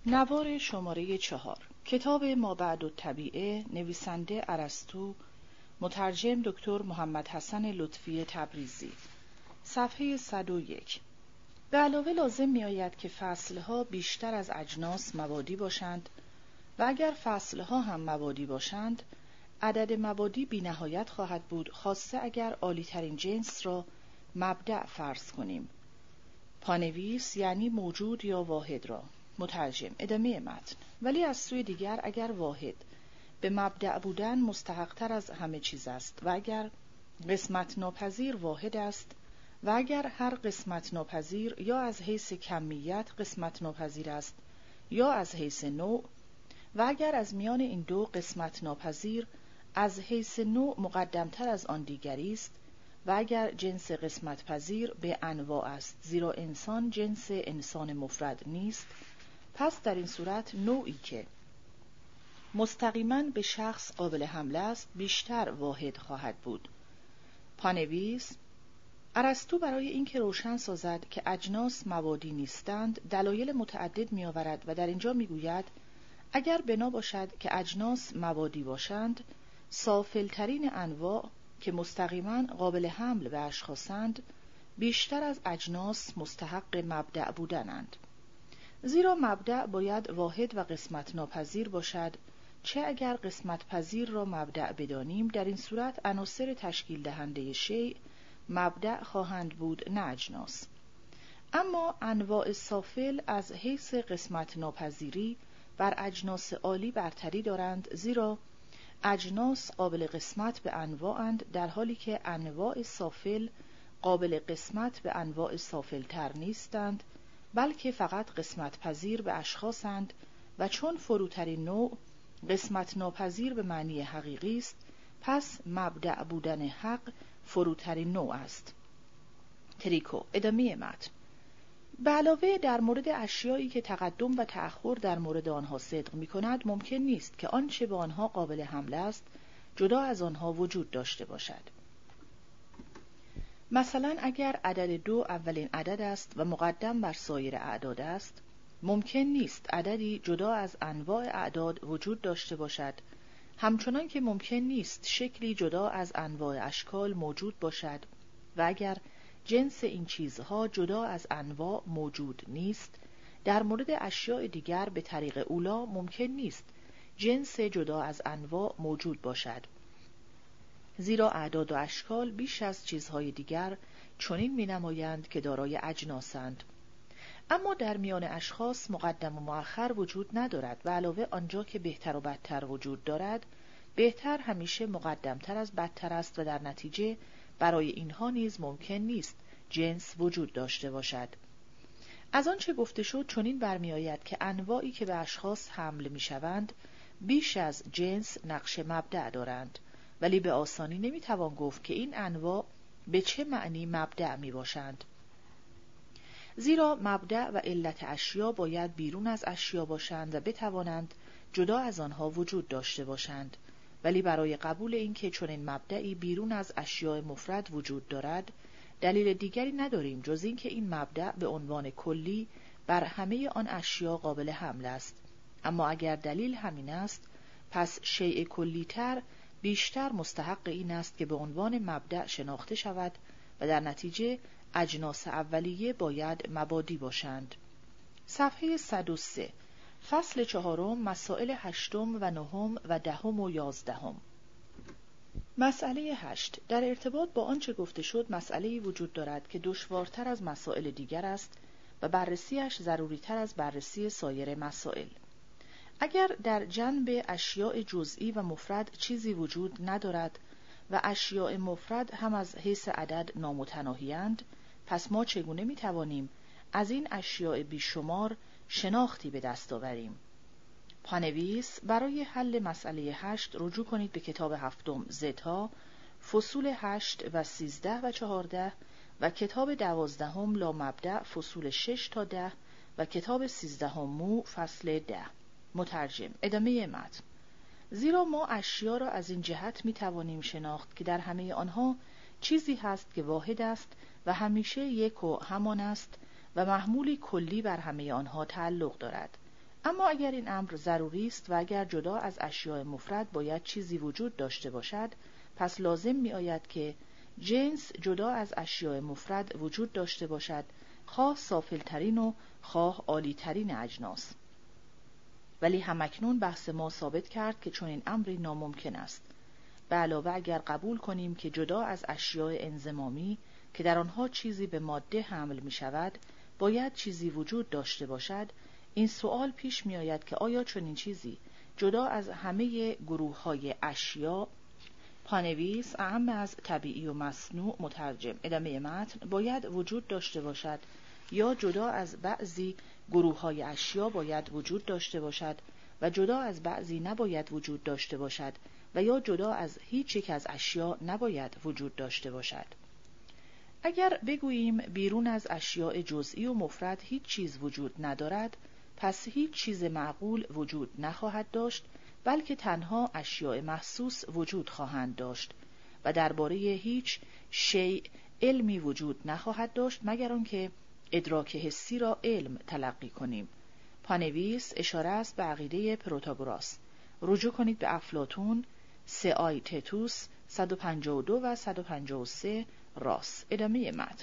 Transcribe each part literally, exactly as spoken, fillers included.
نوار شماره چهار، کتاب مابعدالطبیعه، نویسنده ارسطو، مترجم دکتر محمد حسن لطفی تبریزی، صفحه صد و یک. به علاوه لازم می آید که فصلها بیشتر از اجناس موادی باشند و اگر فصلها هم موادی باشند، عدد موادی بی نهایت خواهد بود، خاصه اگر عالی ترین جنس را مبدأ فرض کنیم. پانویس یعنی موجود یا واحد را. مترجم. ادامه متن. ولی از سوی دیگر اگر واحد به مبدأ بودن مستحق‌تر از همه چیز است و اگر قسمت ناپذیر واحد است و اگر هر قسمت ناپذیر یا از حیث کمیت قسمت ناپذیر است یا از حیث نوع و اگر از میان این دو قسمت ناپذیر از حیث نوع مقدمتر از آن دیگری است و اگر جنس قسمت پذیر به انواع است، زیرا انسان جنس انسان مفرد نیست، پس در این صورت نوعی که مستقیما به شخص قابل حمله است بیشتر واحد خواهد بود. پانویس: ارسطو برای اینکه روشن سازد که اجناس موادی نیستند دلایل متعدد می آورد و در اینجا می گوید اگر بنا باشد که اجناس موادی باشند، سافلترین انواع که مستقیما قابل حمل به اشخاصند بیشتر از اجناس مستحق مبدأ بودنند، زیرا مبدأ باید واحد و قسمت ناپذیر باشد. چه اگر قسمت پذیر را مبدأ بدانیم، در این صورت عناصر تشکیل دهنده شیء مبدأ خواهند بود نه اجناس. اما انواع سافل از حیث قسمت ناپذیری بر اجناس عالی برتری دارند، زیرا اجناس قابل قسمت به انواعند در حالی که انواع سافل قابل قسمت به انواع سافلتر نیستند، بلکه فقط قسمت پذیر به اشخاصند و چون فروترین نوع قسمت ناپذیر به معنی حقیقی است، پس مبدأ بودن حق فروترین نوع است. تریکو. ادامه متن. به علاوه در مورد اشیایی که تقدم و تأخر در مورد آنها صدق می کند، ممکن نیست که آنچه به آنها قابل حمله است جدا از آنها وجود داشته باشد. مثلا اگر عدد دو اولین عدد است و مقدم بر سایر اعداد است، ممکن نیست عددی جدا از انواع اعداد وجود داشته باشد، همچنان که ممکن نیست شکلی جدا از انواع اشکال موجود باشد و اگر جنس این چیزها جدا از انواع موجود نیست، در مورد اشیاء دیگر به طریق اولا ممکن نیست جنس جدا از انواع موجود باشد، زیرا اعداد و اشکال بیش از چیزهای دیگر چنین می‌نمایند که دارای اجناسند. اما در میان اشخاص مقدم و مؤخر وجود ندارد و علاوه آنجا که بهتر و بدتر وجود دارد، بهتر همیشه مقدمتر از بدتر است و در نتیجه برای اینها نیز ممکن نیست جنس وجود داشته باشد. از آنچه گفته شد چنین برمی‌آید که انواعی که به اشخاص حمل می‌شوند بیش از جنس نقش مبدأ دارند، ولی به آسانی نمی‌توان گفت که این انواع به چه معنی مبدأ می‌باشند، زیرا مبدأ و علت اشیا باید بیرون از اشیا باشند و بتوانند جدا از آنها وجود داشته باشند. ولی برای قبول اینکه چنین مبدئی بیرون از اشیاء مفرد وجود دارد، دلیل دیگری نداریم جز اینکه این مبدأ به عنوان کلی بر همه آن اشیا قابل حمل است. اما اگر دلیل همین است، پس شیء کلی‌تر بیشتر مستحق این است که به عنوان مبدأ شناخته شود و در نتیجه اجناس اولیه باید مبادی باشند. صفحه صد و سه. فصل چهارم، مسائل هشتم و نهم و دهم و یازدهم. مسئله هشت. در ارتباط با آنچه گفته شد مسئله‌ای وجود دارد که دشوارتر از مسائل دیگر است و بررسیش ضروریتر از بررسی سایر مسائل. اگر در جنب اشیاء جزئی و مفرد چیزی وجود ندارد و اشیاء مفرد هم از حیث عدد نامتناهی‌اند، پس ما چگونه می‌توانیم از این اشیاء بیشمار شناختی به دست آوریم؟ پانویس: برای حل مسئله هشت رجوع کنید به کتاب هفتم زتا، فصول هشت و سیزده و چهارده و کتاب دوازدهم لامبدأ فصول شش تا ده و کتاب سیزدهم مو فصل ده. مترجم. ادامه متن. زیرا ما اشیا را از این جهت می توانیم شناخت که در همه آنها چیزی هست که واحد است و همیشه یک و همان است و محمولی کلی بر همه آنها تعلق دارد. اما اگر این امر ضروری است و اگر جدا از اشیاء مفرد باید چیزی وجود داشته باشد، پس لازم می آید که جنس جدا از اشیاء مفرد وجود داشته باشد، خواه سافلترین و خواه عالیترین اجناس. ولی همکنون بحث ما ثابت کرد که چنین امری ناممکن است. به علاوه اگر قبول کنیم که جدا از اشیاء انضمامی که در آنها چیزی به ماده حمل می شود باید چیزی وجود داشته باشد، این سوال پیش می آید که آیا چنین چیزی جدا از همه گروه های اشیا، پانویس اعم از طبیعی و مصنوع مترجم ادامه متن، باید وجود داشته باشد، یا جدا از بعضی گروه های اشیا باید وجود داشته باشد و جدا از بعضی نباید وجود داشته باشد و یا جدا از هیچ یک از اشیا نباید وجود داشته باشد. اگر بگوییم بیرون از اشیاء جزئی و مفرد هیچ چیز وجود ندارد، پس هیچ چیز معقول وجود نخواهد داشت، بلکه تنها اشیاء محسوس وجود خواهند داشت و درباره هیچ شیء علمی وجود نخواهد داشت مگر آنکه ادراک حسی را علم تلقی کنیم. پانویس اشاره است به عقیده پروتاگوراس. رجوع کنید به افلاطون، سئای تتوس صد و پنجاه و دو و صد و پنجاه و سه راس ادامه متن.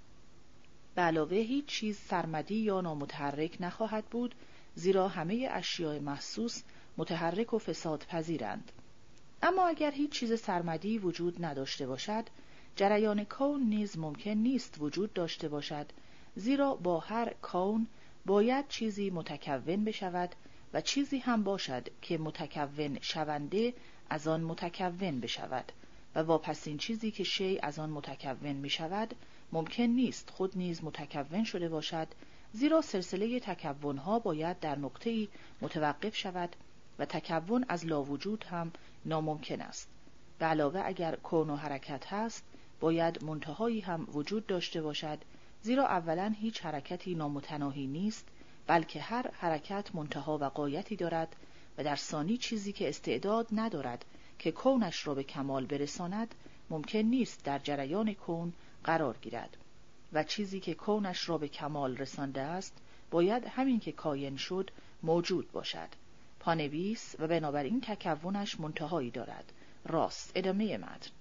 به علاوه هیچ چیز سرمدی یا نامتحرک نخواهد بود، زیرا همه اشیاء محسوس متحرک و فساد پذیرند. اما اگر هیچ چیز سرمدی وجود نداشته باشد، جریان کون نیز ممکن نیست وجود داشته باشد، زیرا با هر کون باید چیزی متکون بشود و چیزی هم باشد که متکون شونده از آن متکون بشود و واپسین چیزی که شیء از آن متکون می شود ممکن نیست خود نیز متکون شده باشد، زیرا سلسله تکونها باید در نقطه‌ای متوقف شود و تکون از لاوجود هم ناممکن است. به علاوه اگر کون و حرکت هست باید منتهایی هم وجود داشته باشد، زیرا اولا هیچ حرکتی نامتناهی نیست، بلکه هر حرکت منتها و غایتی دارد و در ثانی چیزی که استعداد ندارد که کونش را به کمال برساند ممکن نیست در جریان کون قرار گیرد و چیزی که کونش را به کمال رسانده است باید همین که کاین شد موجود باشد. پانویس و بنابراین تکونش منتهایی دارد. راست ادامه متن.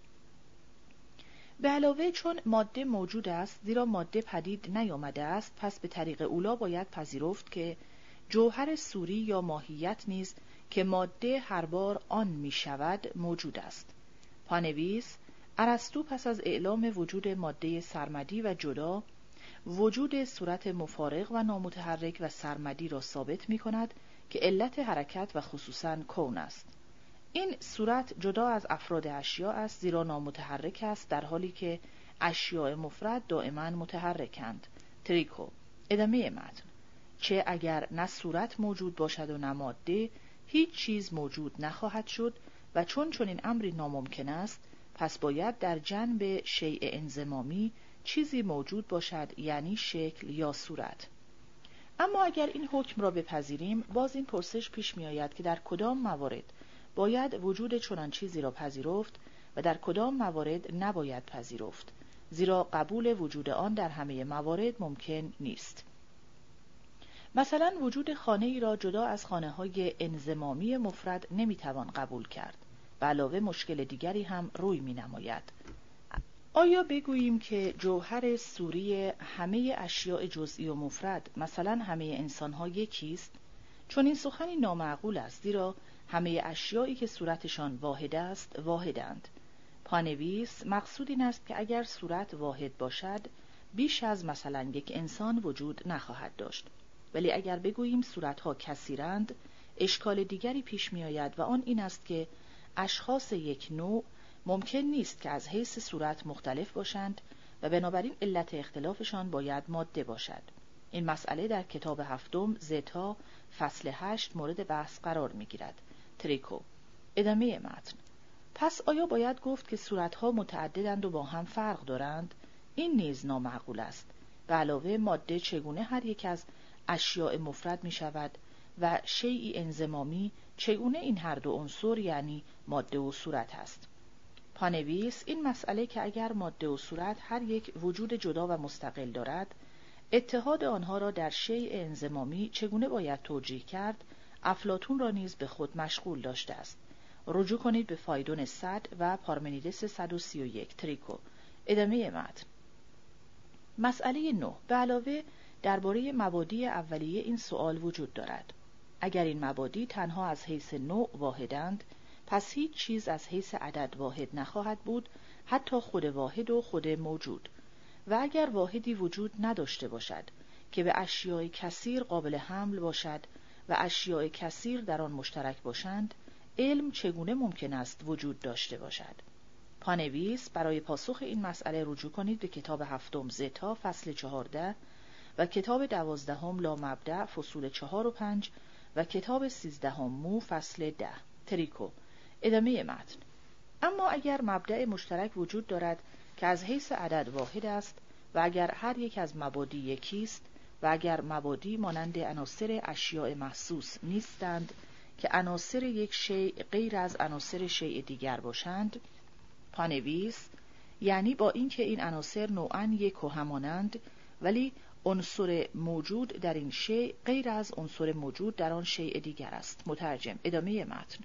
به علاوه چون ماده موجود است، زیرا ماده پدید نیامده است، پس به طریق اولا باید پذیرفت که جوهر صوری یا ماهیت نیز که ماده هر بار آن می شود موجود است. پانویس ارسطو پس از اعلام وجود ماده سرمدی و جدا، وجود صورت مفارق و نامتحرک و سرمدی را ثابت می کند که علت حرکت و خصوصاً کون است. این صورت جدا از افراد اشیاء است، زیرا نامتحرک است، در حالی که اشیاء مفرد دائما متحرکند. تریکو ادامه متن. چه اگر نه صورت موجود باشد و نه ماده، هیچ چیز موجود نخواهد شد و چون چون این امری ناممکن است، پس باید در جنب شیء انضمامی چیزی موجود باشد، یعنی شکل یا صورت. اما اگر این حکم را بپذیریم، باز این پرسش پیش می آید که در کدام موارد باید وجود چنان چیزی را پذیرفت و در کدام موارد نباید پذیرفت، زیرا قبول وجود آن در همه موارد ممکن نیست. مثلا وجود خانه ای را جدا از خانه های انضمامی مفرد نمی توان قبول کرد. به علاوه مشکل دیگری هم روی می نماید. آیا بگوییم که جوهر صوری همه اشیاء جزئی و مفرد، مثلا همه انسان‌ها یکیست؟ چون این سخنی نامعقول است، زیرا همه اشیایی که صورتشان واحد است واحدند. پانویس مقصود این است که اگر صورت واحد باشد بیش از مثلا یک انسان وجود نخواهد داشت، ولی اگر بگوییم صورتها کثیرند اشکال دیگری پیش می آید و آن این است که اشخاص یک نوع ممکن نیست که از حیث صورت مختلف باشند و بنابراین علت اختلافشان باید ماده باشد. این مسئله در کتاب هفتم زتا فصل هشت مورد بحث قرار می گیرد. تریکو ادامه متن. پس آیا باید گفت که صورتها متعددند و با هم فرق دارند؟ این نیز نامعقول است. به علاوه ماده چگونه هر یک از اشیاء مفرد می شود و شیئی انضمامی چگونه این هر دو عنصر یعنی ماده و صورت است؟ پانویس این مسئله که اگر ماده و صورت هر یک وجود جدا و مستقل دارد، اتحاد آنها را در شیء انضمامی چگونه باید توجیه کرد، افلاطون را نیز به خود مشغول داشته است. رجوع کنید به فایدون صد و پارمنیدس صد و سی و یک تریکو. ادامه متن. مسئله نه. به علاوه درباره مبادی اولیه این سوال وجود دارد: اگر این مبادی تنها از حیث نوع واحدند، پس هیچ چیز از حیث عدد واحد نخواهد بود، حتی خود واحد و خود موجود. و اگر واحدی وجود نداشته باشد که به اشیاء کثیر قابل حمل باشد و اشیاء کثیر در آن مشترک باشند، علم چگونه ممکن است وجود داشته باشد؟ پانویس: برای پاسخ این مسئله رجوع کنید به کتاب هفتم زتا فصل چهارده و کتاب دوازدهم لامبدأ فصول چهار و پنج و کتاب سیزدهم مو فصل ده تریکو. ادامه متن. اما اگر مبدأ مشترک وجود دارد که از حیث عدد واحد است و اگر هر یک از مبادی یکی است و اگر مبادی مانند عناصر اشیاء محسوس نیستند که عناصر یک شیء غیر از عناصر شیء دیگر باشند، پانویس: یعنی با اینکه این عناصر نوعاً یک و همانند، ولی عنصر موجود در این شیء غیر از عنصر موجود در آن شیء دیگر است. مترجم. ادامه متن.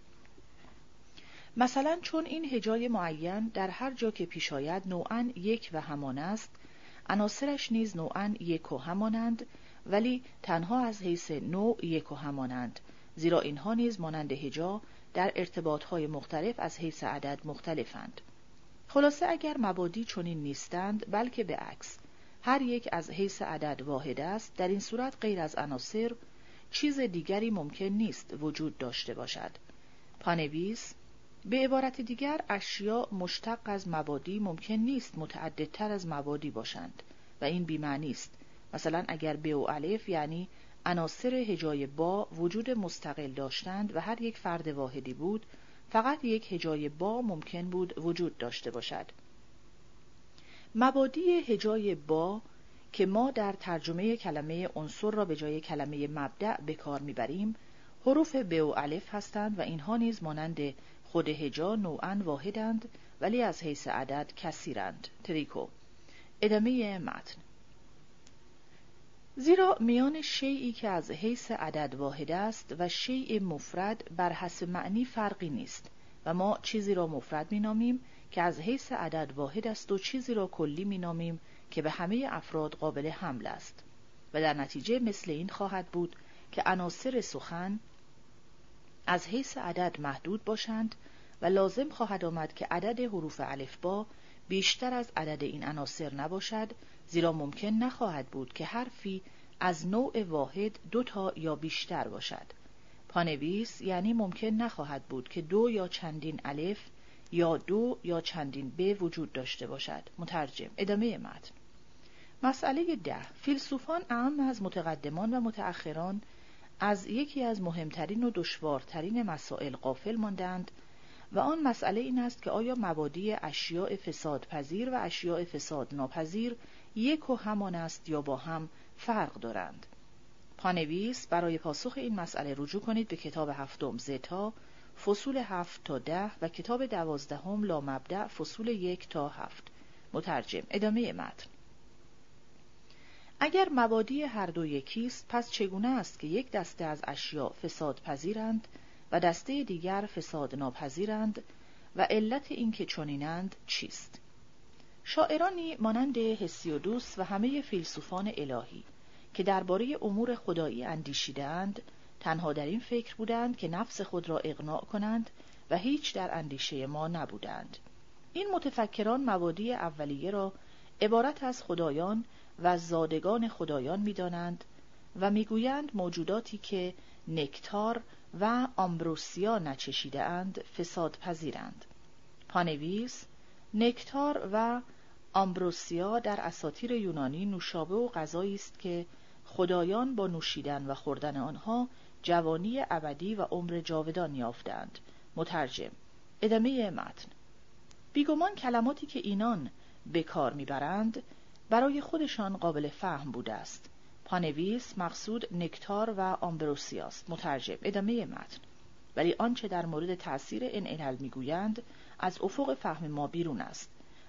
مثلا چون این هجای معین در هر جا که پیش آید نوعاً یک و همان است، عناصرش نیز نوعاً یک و همانند، ولی تنها از حیث نوع یک و همانند، زیرا اینها نیز مانند هجا در ارتباطهای مختلف از حیث عدد مختلفند. خلاصه اگر مبادی چنین نیستند، بلکه به عکس هر یک از حیث عدد واحد است، در این صورت غیر از عناصر چیز دیگری ممکن نیست وجود داشته باشد. پانویس: به عبارت دیگر اشیاء مشتق از مبادی ممکن نیست متعددتر از مبادی باشند و این بی‌معنی است. مثلا اگر ب و الف یعنی عناصر هجای با وجود مستقل داشتند و هر یک فرد واحدی بود، فقط یک هجای با ممکن بود وجود داشته باشد. مبادی هجای با که ما در ترجمه کلمه عنصر را به جای کلمه مبدأ به کار میبریم، حروف ب و الف هستند و اینها نیز مانند خود هجا نوعاً واحدند ولی از حیث عدد کثیرند. تریکو. ادامه متن. زیرا میان شیئی که از حیث عدد واحد است و شیء مفرد بر حسب معنی فرقی نیست و ما چیزی را مفرد مینامیم که از حیث عدد واحد است و چیزی را کلی مینامیم که به همه افراد قابل حمل است و در نتیجه مثل این خواهد بود که عناصر سخن از حیث عدد محدود باشند و لازم خواهد آمد که عدد حروف الفبا بیشتر از عدد این عناصر نباشد، زیرا ممکن نخواهد بود که حرفی از نوع واحد دو تا یا بیشتر باشد. پانویس: یعنی ممکن نخواهد بود که دو یا چندین الف یا دو یا چندین ب وجود داشته باشد. مترجم. ادامه متن. مسئله ده. فیلسوفان اعم از متقدمان و متأخران از یکی از مهمترین و دشوارترین مسائل غافل ماندند و آن مسئله این است که آیا مبادی اشیاء فساد پذیر و اشیاء فساد ناپذیر یک و همان است یا با هم فرق دارند؟ پانویس: برای پاسخ این مسئله رجوع کنید به کتاب هفتم زتا فصول هفت تا ده و کتاب دوازدهم لامبدأ فصول یک تا هفت. مترجم. ادامه متن. اگر مبادی هر دو یکیست، پس چگونه است که یک دسته از اشیاء فساد پذیرند و دسته دیگر فساد ناپذیرند و علت این که چنینند چیست؟ شاعرانی مانند هسیودوس و همه فیلسوفان الهی که درباره امور خدایی اندیشیدند، تنها در این فکر بودند که نفس خود را اقناع کنند و هیچ در اندیشه ما نبودند. این متفکران مبادی اولیه را عبارت از خدایان و زادگان خدایان می‌دانند و می‌گویند موجوداتی که نکتار و آمبروسیا نچشیده اند فساد پذیرند. پانویس: نکتار و آمبروسیا در اساطیر یونانی نوشابه و غذایی است که خدایان با نوشیدن و خوردن آنها جوانی ابدی و عمر جاودان یافتند. مترجم. ادامه متن. بیگمان کلماتی که اینان به کار میبرند برای خودشان قابل فهم بوده است. پانویس: مقصود نکتار و آمبروسیاست. مترجم. ادامه متن. ولی آنچه در مورد تأثیر این علل میگویند از افق فهم ما بیرون است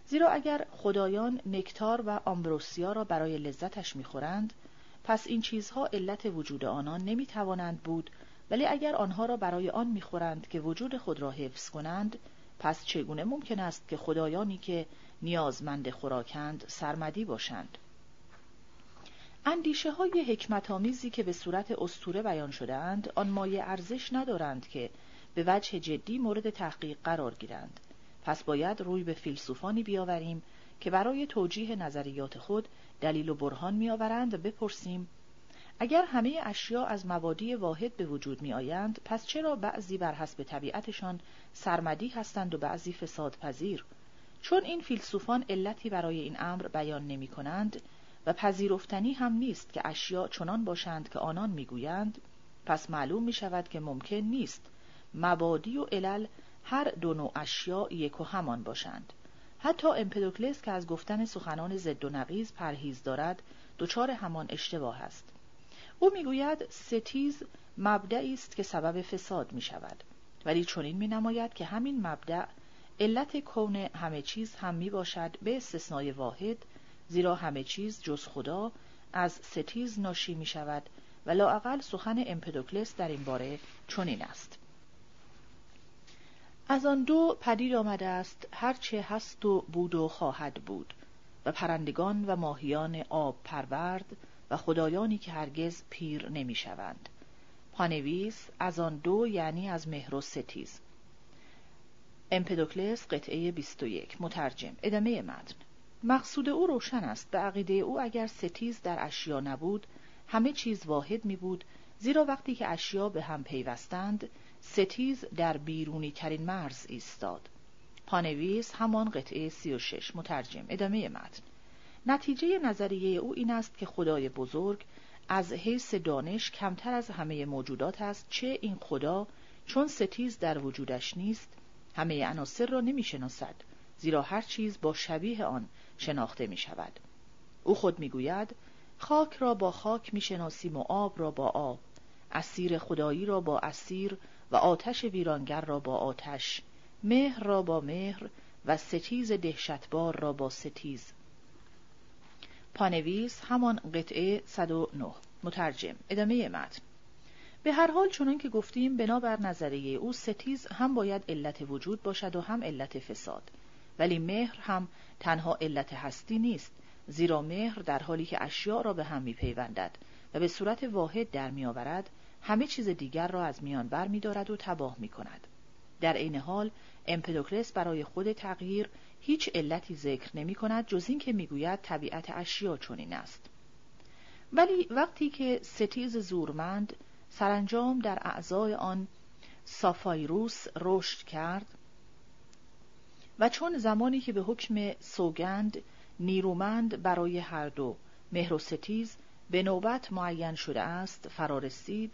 زیرا اگر خدایان نکتار و آمبروسیا را برای لذتش می‌خورند، پس این چیزها علت وجود آنان نمی‌توانند بود، ولی اگر آنها را برای آن می‌خورند که وجود خود را حفظ کنند، پس چگونه ممکن است که خدایانی که نیازمند خوراکند سرمدی باشند؟ اندیشه های حکمت آمیزی که به صورت اسطوره بیان شده‌اند، آن مایه ارزش ندارند که به وجه جدی مورد تحقیق قرار گیرند. پس باید روی به فیلسوفانی بیاوریم که برای توجیه نظریات خود دلیل و برهان می‌آورند و بپرسیم اگر همه اشیا از مبادی واحد به وجود می‌آیند، پس چرا بعضی بر حسب طبیعتشان سرمدی هستند و بعضی فساد پذیر؟ چون این فیلسوفان علتی برای این امر بیان نمی‌کنند و پذیرفتنی هم نیست که اشیا چنان باشند که آنان می‌گویند، پس معلوم می‌شود که ممکن نیست مبادی و علل هر دو نوع اشیا یک و همان باشند. حتی امپدوکلس که از گفتن سخنان ضد و نقیض پرهیز دارد، دچار همان اشتباه است. او میگوید ستیز مبدعی است که سبب فساد می شود، ولی چنین می نماید که همین مبدع علت کون همه چیز هم می باشد، به استثنای واحد، زیرا همه چیز جز خدا از ستیز ناشی می شود و لااقل سخن امپدوکلس در این باره چنین است: از آن دو پدید آمده است هرچه هست و بود و خواهد بود، و پرندگان و ماهیان آب پرورد و خدایانی که هرگز پیر نمی شوند. پانویس از آن دو یعنی از مهر و ستیز. امپدوکلس قطعه بیست و یک. مترجم. ادامه متن. مقصود او روشن است. به عقیده او اگر ستیز در اشیا نبود، همه چیز واحد می بود، زیرا وقتی که اشیا به هم پیوستند، ستیز در بیرونی ترین مرز ایستاد. پانویس همان قطعه سی و شش. مترجم. ادامه متن. نتیجه نظریه او این است که خدای بزرگ از حیث دانش کمتر از همه موجودات است، چه این خدا چون ستیز در وجودش نیست همه عناصر را نمی شناسد، زیرا هر چیز با شبیه آن شناخته می شود. او خود می گوید خاک را با خاک می شناسیم و آب را با آب، اسیر خدایی را با اسیر و آتش ویرانگر را با آتش، مهر را با مهر و ستیز دهشتبار را با ستیز. پانویس همان قطعه صد و نه. مترجم. ادامه متن. به هر حال چنان که گفتیم، بنابر نظریه او ستیز هم باید علت وجود باشد و هم علت فساد، ولی مهر هم تنها علت هستی نیست، زیرا مهر در حالی که اشیاء را به هم می‌پیوندد و به صورت واحد در می‌آورد، همه چیز دیگر را از میان بر می‌دارد و تباه می‌کند. در عین حال امپدوکلس برای خود تغییر هیچ علتی ذکر نمی کند جز این که می گوید طبیعت اشیا چنین است. ولی وقتی که ستیز زورمند سرانجام در اعضای آن سافایروس رشد کرد و چون زمانی که به حکم سوگند نیرومند برای هر دو مهر و ستیز به نوبت معین شده است فرا رسید،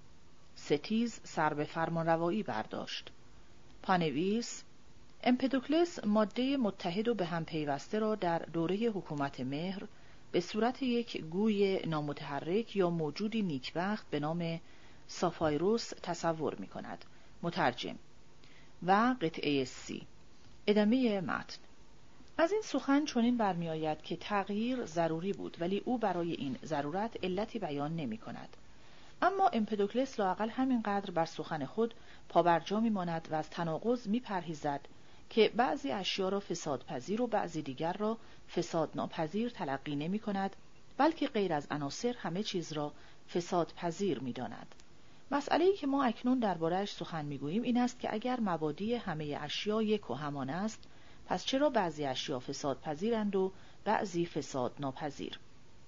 ستیز سر به فرمانروایی برداشت. پانویس امپدوکلس ماده متحد و به هم پیوسته را در دوره حکومت مهر به صورت یک گوی نامتحرک یا موجودی نیکبخت به نام سافایروس تصور می کند. مترجم. و قطعه سی. ادامه متن. از این سخن چنین برمی آید که تغییر ضروری بود، ولی او برای این ضرورت علتی بیان نمی کند. اما امپدوکلس لااقل همینقدر بر سخن خود پابرجا می ماند و از تناقض می پرهیزد که بعضی اشیا را فساد پذیر و بعضی دیگر را فساد ناپذیر تلقی نمی کند، بلکه غیر از عناصر همه چیز را فساد پذیر می داند. مسئله‌ای که ما اکنون درباره‌اش سخن می گوییم این است که اگر مبادی همه اشیا یک و همان است، پس چرا بعضی اشیا فساد پذیرند و بعضی فساد ناپذیر؟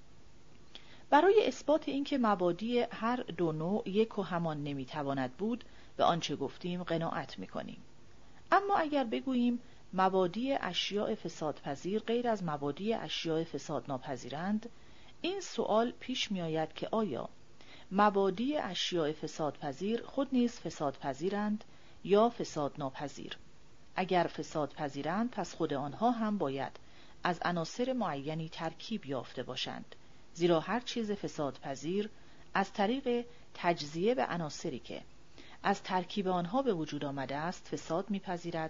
برای اثبات اینکه مبادی هر دو نوع یک و همان نمیتواند بود، به آنچه گفتیم قناعت میکنیم. اما اگر بگوییم مبادی اشیاء فسادپذیر غیر از مبادی اشیاء فساد ناپذیرند، این سوال پیش می آید که آیا مبادی اشیاء فسادپذیر خود نیز فسادپذیرند یا فساد ناپذیر؟ اگر فسادپذیرند پس خود آنها هم باید از عناصر معینی ترکیب یافته باشند، زیرا هر چیز فسادپذیر از طریق تجزیه به عناصری که از ترکیب آنها به وجود آمده است فساد می‌پذیرد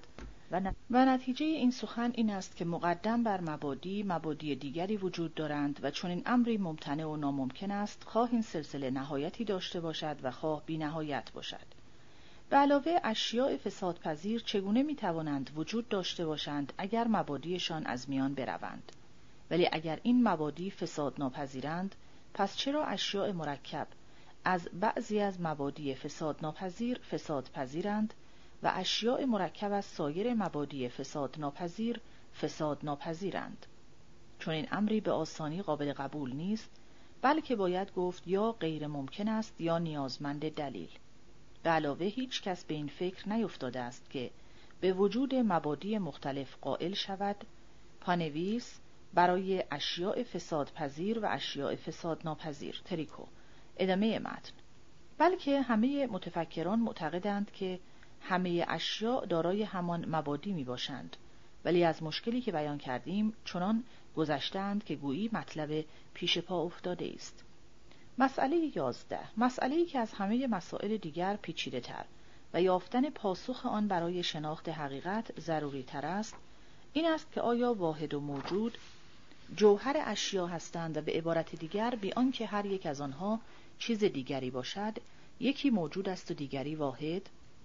و نتیجه این سخن این است که مقدم بر مبادی مبادی دیگری وجود دارند و چون این امری ممتنع و ناممکن است، خواه این سلسله نهایتی داشته باشد و خواه بی نهایت باشد. به علاوه اشیاء فسادپذیر چگونه می توانند وجود داشته باشند اگر مبادیشان از میان بروند؟ ولی اگر این مبادی فساد ناپذیرند، پس چرا اشیاء مرکب از بعضی از مبادی فساد ناپذیر فساد پذیرند و اشیاء مرکب از سایر مبادی فساد ناپذیر فساد ناپذیرند؟ چون این امری به آسانی قابل قبول نیست، بلکه باید گفت یا غیر ممکن است یا نیازمند دلیل. به علاوه هیچ کس به این فکر نیفتاده است که به وجود مبادی مختلف قائل شود. پانویس برای اشیاء فساد پذیر و اشیاء فساد ناپذیر. تریکو. ادامه متن. بلکه همه متفکران معتقدند که همه اشیاء دارای همان مبادی می باشند، ولی از مشکلی که بیان کردیم چنان گذشتند که گویی مطلب پیش پا افتاده است. مسئله یازده. مسئله‌ای که از همه مسائل دیگر پیچیده تر و یافتن پاسخ آن برای شناخت حقیقت ضروری تر است، این است که آیا واحد و موجود جوهر اشیا هستند و به عبارت دیگر بی آنکه هر یک از آنها چیز دیگری باشد، یکی موجود است و دیگری واحد؟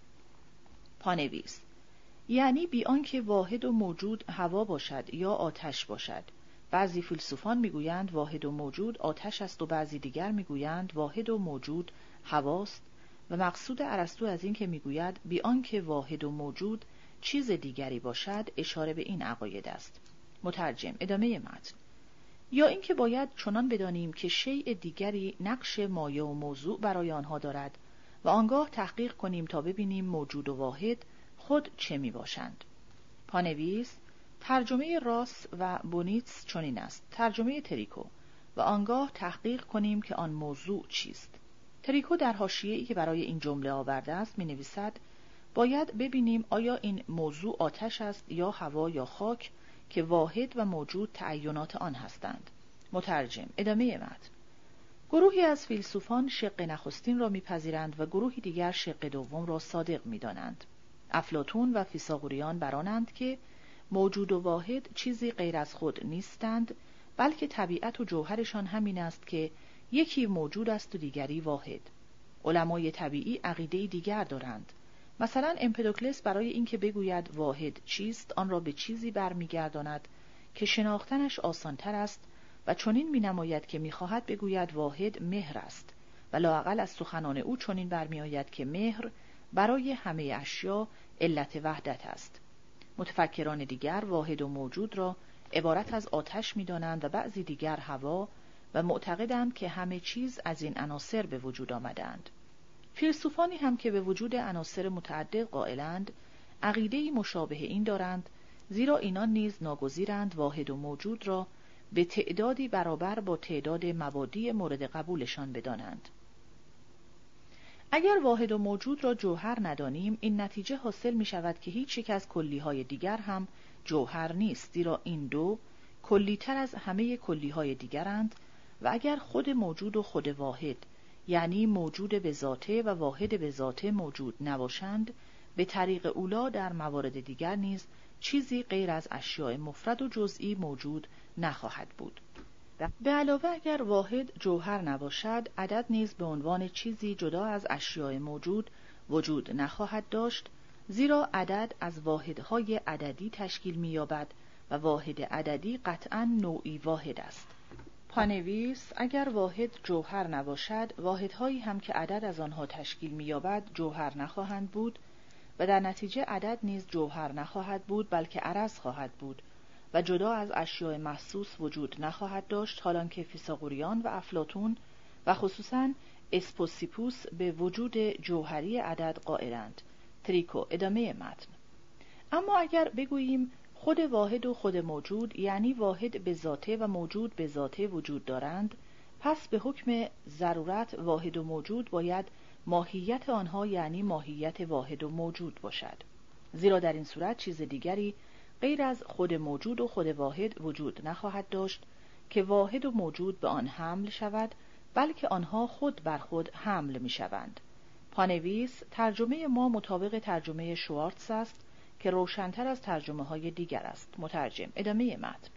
پانویس: یعنی بی آنکه واحد و موجود هوا باشد یا آتش باشد. بعضی فیلسوفان میگویند واحد و موجود آتش است و بعضی دیگر میگویند واحد و موجود هواست، و مقصود ارسطو از این که میگوید بی آنکه واحد و موجود چیز دیگری باشد اشاره به این عقاید است. مترجم. ادامه متن. یا اینکه باید چنان بدانیم که شیء دیگری نقش مایه و موضوع برای آنها دارد و آنگاه تحقیق کنیم تا ببینیم موجود و واحد خود چه می باشند. پانویس: ترجمه راس و بونیتس چنین است. ترجمه تریکو: و آنگاه تحقیق کنیم که آن موضوع چیست. تریکو در حاشیه‌ای که برای این جمله آورده است می نویسد باید ببینیم آیا این موضوع آتش است یا هوا یا خاک که واحد و موجود تعینات آن هستند. مترجم. ادامه متن. گروهی از فیلسوفان شق نخستین را میپذیرند و گروهی دیگر شق دوم را صادق میدانند. افلاطون و فیثاغوریان برانند که موجود و واحد چیزی غیر از خود نیستند، بلکه طبیعت و جوهرشان همین است که یکی موجود است و دیگری واحد. علمای طبیعی عقیده دیگر دارند. مثلا امپدوکلس برای اینکه بگوید واحد چیست، آن را به چیزی برمیگرداند که شناختنش آسانتر است و چنین مینماید که میخواهد بگوید واحد مهر است و لااقل از سخنان او چنین برمیآید که مهر برای همه اشیا علت وحدت است. متفکران دیگر واحد و موجود را عبارت از آتش میدانند و بعضی دیگر هوا و معتقدند که همه چیز از این عناصر به وجود آمدند. فیلسوفانی هم که به وجود عناصر متعدد قائلند عقیده‌ای مشابه این دارند، زیرا اینان نیز ناگزیرند واحد و موجود را به تعدادی برابر با تعداد مبادی مورد قبولشان بدانند. اگر واحد و موجود را جوهر ندانیم، این نتیجه حاصل می شود که هیچ یک از کلیهای دیگر هم جوهر نیست، زیرا این دو کلی‌تر از همه کلیهای دیگرند و اگر خود موجود و خود واحد، یعنی موجود به ذاته و واحد به ذاته موجود نباشند، به طریق اولا در موارد دیگر نیز چیزی غیر از اشیاء مفرد و جزئی موجود نخواهد بود. به علاوه اگر واحد جوهر نباشد، عدد نیز به عنوان چیزی جدا از اشیاء موجود وجود نخواهد داشت، زیرا عدد از واحدهای عددی تشکیل می‌یابد و واحد عددی قطعاً نوعی واحد است. پانویس: اگر واحد جوهر نباشد، واحدهایی هم که عدد از آنها تشکیل می‌یابد جوهر نخواهند بود و در نتیجه عدد نیز جوهر نخواهد بود، بلکه عرض خواهد بود و جدا از اشیاء محسوس وجود نخواهد داشت، حالانکه فیثاغوریان و افلاطون و خصوصاً اسپوسیپوس به وجود جوهری عدد قائلند. تریکو. ادامه متن. اما اگر بگوییم خود واحد و خود موجود، یعنی واحد به ذاته و موجود به ذاته وجود دارند، پس به حکم ضرورت واحد و موجود باید ماهیت آنها یعنی ماهیت واحد و موجود باشد، زیرا در این صورت چیز دیگری غیر از خود موجود و خود واحد وجود نخواهد داشت که واحد و موجود به آن حمل شود، بلکه آنها خود بر خود حمل می شوند. پانویس: ترجمه ما مطابق ترجمه شوارتز است که روشن‌تر از ترجمه های دیگر است. مترجم. ادامه متن.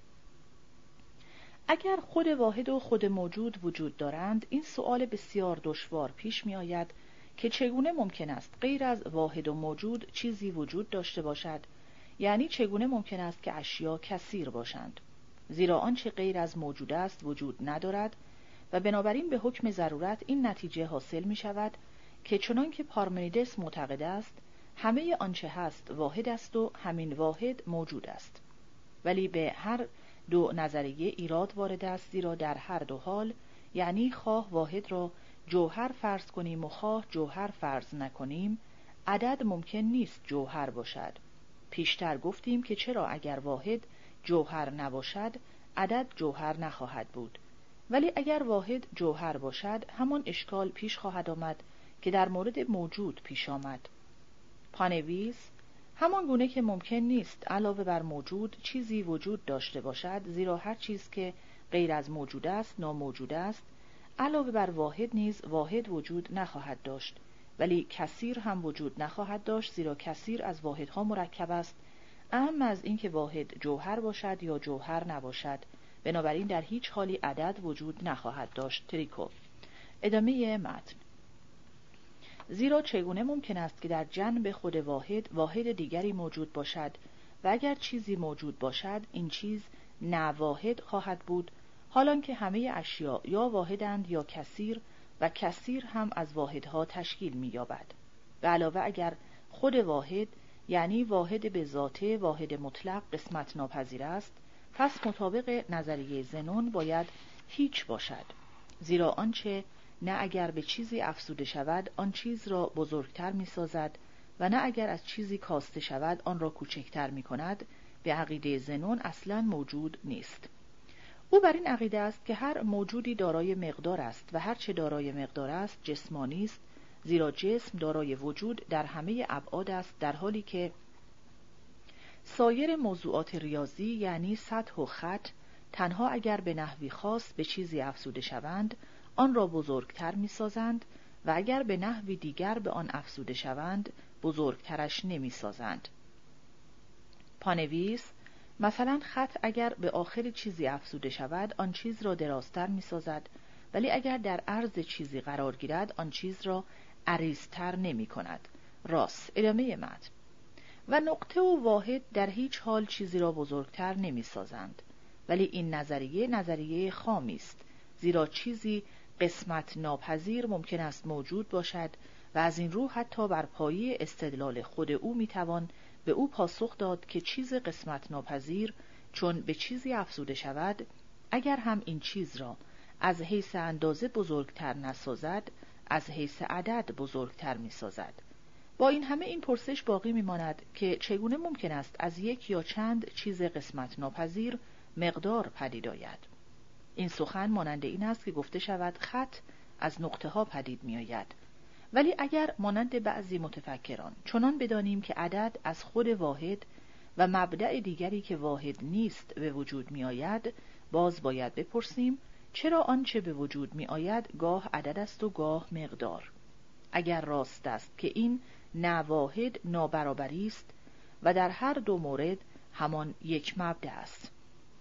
اگر خود واحد و خود موجود وجود دارند، این سؤال بسیار دشوار پیش می آید که چگونه ممکن است غیر از واحد و موجود چیزی وجود داشته باشد، یعنی چگونه ممکن است که اشیا کثیر باشند، زیرا آنچه غیر از موجود است وجود ندارد و بنابراین به حکم ضرورت این نتیجه حاصل می شود که چنان که پارمنیدس معتقد است همه آنچه هست واحد است و همین واحد موجود است. ولی به هر دو نظریه ایراد وارد است، زیرا در هر دو حال، یعنی خواه واحد را جوهر فرض کنیم و خواه جوهر فرض نکنیم، عدد ممکن نیست جوهر باشد. پیشتر گفتیم که چرا اگر واحد جوهر نباشد عدد جوهر نخواهد بود، ولی اگر واحد جوهر باشد همان اشکال پیش خواهد آمد که در مورد موجود پیش آمد. پانویس: همان گونه که ممکن نیست علاوه بر موجود چیزی وجود داشته باشد، زیرا هر چیز که غیر از موجود است ناموجود است، علاوه بر واحد نیز واحد وجود نخواهد داشت، ولی کثیر هم وجود نخواهد داشت، زیرا کثیر از واحدها مرکب است، اهم از اینکه واحد جوهر باشد یا جوهر نباشد. بنابراین در هیچ حالی عدد وجود نخواهد داشت. تریکو. ادامه متن. زیرا چگونه ممکن است که در جنب خود واحد واحد دیگری موجود باشد و اگر چیزی موجود باشد این چیز نه واحد خواهد بود، حالان که همه اشیا یا واحدند یا کثیر و کثیر هم از واحدها تشکیل می‌یابد. به علاوه اگر خود واحد، یعنی واحد به ذاته واحد مطلق، قسمت ناپذیر است، پس مطابق نظریه زنون باید هیچ باشد، زیرا آنچه نه اگر به چیزی افزوده شود آن چیز را بزرگتر می سازد و نه اگر از چیزی کاسته شود آن را کوچکتر می کند، به عقیده زنون اصلا موجود نیست. او بر این عقیده است که هر موجودی دارای مقدار است و هر چه دارای مقدار است جسمانی است، زیرا جسم دارای وجود در همه ابعاد است، در حالی که سایر موضوعات ریاضی یعنی سطح و خط تنها اگر به نحوی خاص به چیزی افزوده شوند آن را بزرگتر می سازند و اگر به نحوی دیگر به آن افزوده شوند بزرگترش نمی سازند. پانویس: مثلا خط اگر به آخر چیزی افزوده شود آن چیز را درازتر می سازد، ولی اگر در عرض چیزی قرار گیرد آن چیز را عریضتر نمی کند. راست. ادامه متن. و نقطه و واحد در هیچ حال چیزی را بزرگتر نمی سازند، ولی این نظریه نظریه خامی است، زیرا چیزی قسمت ناپذیر ممکن است موجود باشد و از این رو حتی بر پایه استدلال خود او میتوان به او پاسخ داد که چیز قسمت ناپذیر چون به چیزی افزوده شود، اگر هم این چیز را از حیث اندازه بزرگتر نسازد از حیث عدد بزرگتر میسازد. با این همه این پرسش باقی میماند که چگونه ممکن است از یک یا چند چیز قسمت ناپذیر مقدار پدید آید. این سخن مانند این است که گفته شود خط از نقطه ها پدید می آید. ولی اگر مانند بعضی متفکران چنان بدانیم که عدد از خود واحد و مبدأ دیگری که واحد نیست به وجود می آید، باز باید بپرسیم چرا آنچه به وجود می آید گاه عدد است و گاه مقدار؟ اگر راست است که این نه واحد نابرابری است و در هر دو مورد همان یک مبدأ است.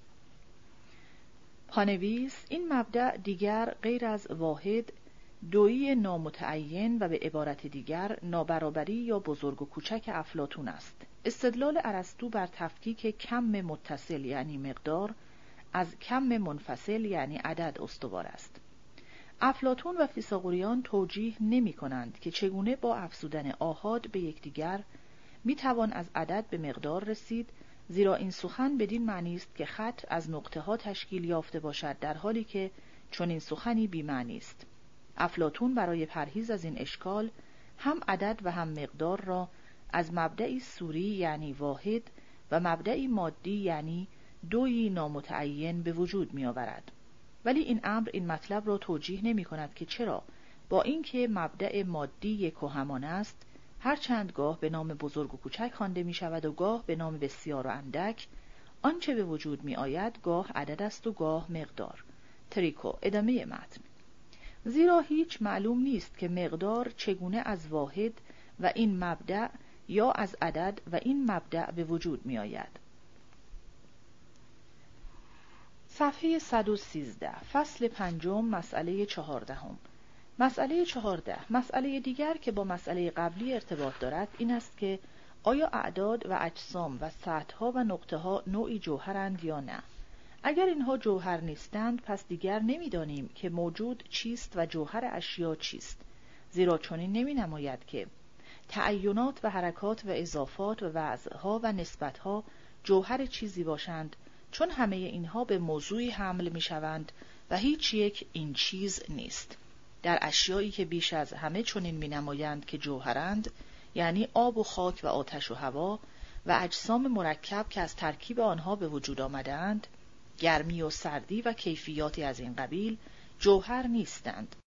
پانویس: این مبدأ دیگر غیر از واحد دویی نامتعین و به عبارت دیگر نابرابری یا بزرگ و کوچک افلاطون است. استدلال ارسطو بر تفکیک کم متصل یعنی مقدار از کم منفصل یعنی عدد استوار است. افلاطون و فیثاغوریان توجیه نمی کنند که چگونه با افزودن آحاد به یکدیگر می توان از عدد به مقدار رسید، زیرا این سخن بدین معنی است که خط از نقطه ها تشکیل یافته باشد، در حالی که چون این سخنی بی معنی است. افلاطون برای پرهیز از این اشکال هم عدد و هم مقدار را از مبدئی صوری یعنی واحد و مبدئی مادی یعنی دویی نامتعین به وجود می آورد. ولی این امر این مطلب را توجیه نمی کند که چرا با اینکه مبدأ مادی یک و همان است، هرچند گاه به نام بزرگ و کوچک خوانده می شود و گاه به نام بسیار و اندک، آنچه به وجود می آید گاه عدد است و گاه مقدار. تریکو. ادامه متن. زیرا هیچ معلوم نیست که مقدار چگونه از واحد و این مبدأ یا از عدد و این مبدأ به وجود می آید. صفحه صد و سیزده، فصل پنجم، مسئله چهاردهم. مسئله چهارده، مسئله دیگر که با مسئله قبلی ارتباط دارد این است که آیا اعداد و اجسام و سطح‌ها و نقطه‌ها نوعی جوهرند یا نه؟ اگر اینها جوهر نیستند پس دیگر نمی‌دانیم که موجود چیست و جوهر اشیا چیست، زیرا چنین نمی‌نماید که تعینات و حرکات و اضافات و وضعها و نسبتها جوهر چیزی باشند، چون همه اینها به موضوعی حمل می‌شوند و هیچ یک این چیز نیست. در اشیایی که بیش از همه چنین می‌نمایند که جوهرند، یعنی آب و خاک و آتش و هوا و اجسام مرکب که از ترکیب آنها به وجود آمدند، گرمی و سردی و کیفیاتی از این قبیل جوهر نیستند.